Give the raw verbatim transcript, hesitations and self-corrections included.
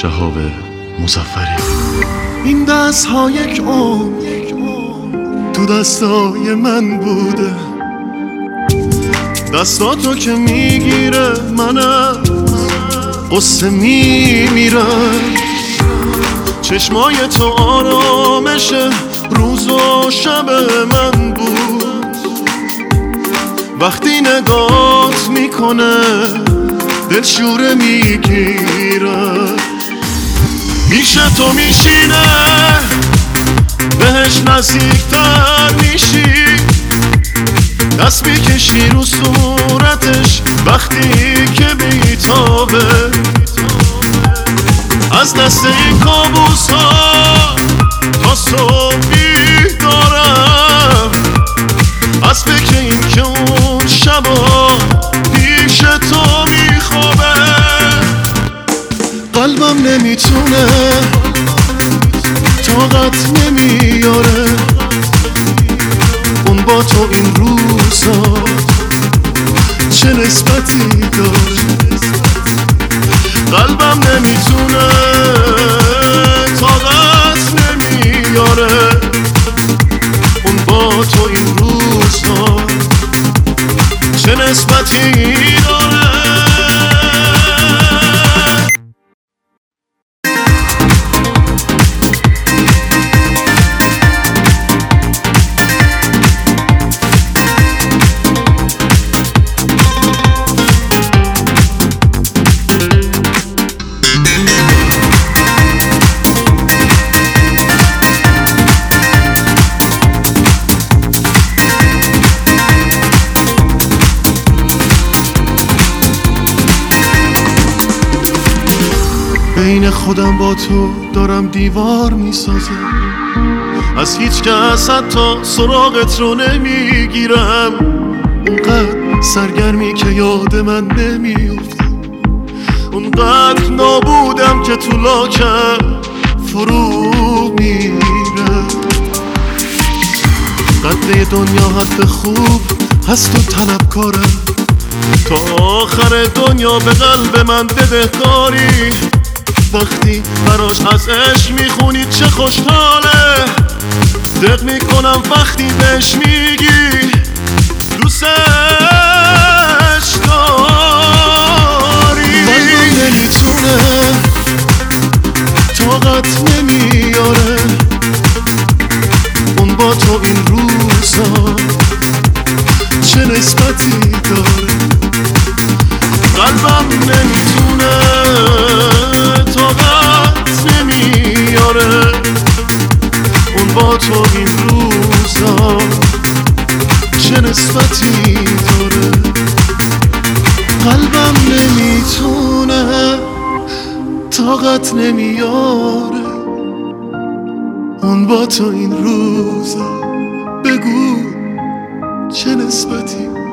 شهاب مظفری. این دست ها یک عمر تو دستای من بوده، دستاتو که میگیره من از قصه میمیرم. چشمای تو آرامش روز و شب من بود، وقتی نگات میکنه دل شوره میگیره. پیش تو میشینه بهش نزدیکتر میشی، دست میکشی رو صورتش وقتی که بیتابه. از دست این کابوس ها تا صبح بیدارم، از فکر این که اون شبا پیش تو میخوابه. قلبم نمیتونه طاقت نمیاره اون با تو این روزا چه نسبتی داره. قلبم نمیتونه طاقت نمیاره اون با تو این روزا چه نسبتی داره. بین خودم با تو دارم دیوار میسازم، از هیچ کس حتی سراغت رو نمیگیرم. اونقدر سرگرمی که یاد من نمیفته، اونقدر نابودم که تو لاکم فرو میره. قدر دنیا حد خوب هست و طلبکارم، تا آخر دنیا به قلب من بدهکاری. وقتی براش از عشق میخونی چه خوشحاله، دق میکنم وقتی بهش میگی دوستش داری. قلبم نمیتونه طاقت نمیاره اون با تو این روزا چه نسبتی داره. قلبم نمیتونه طاقت نمیاره اون با تو این روزا چه نسبتی داره. قلبم نمیتونه طاقت نمیاره اون با تو این روزا بگو چه نسبتی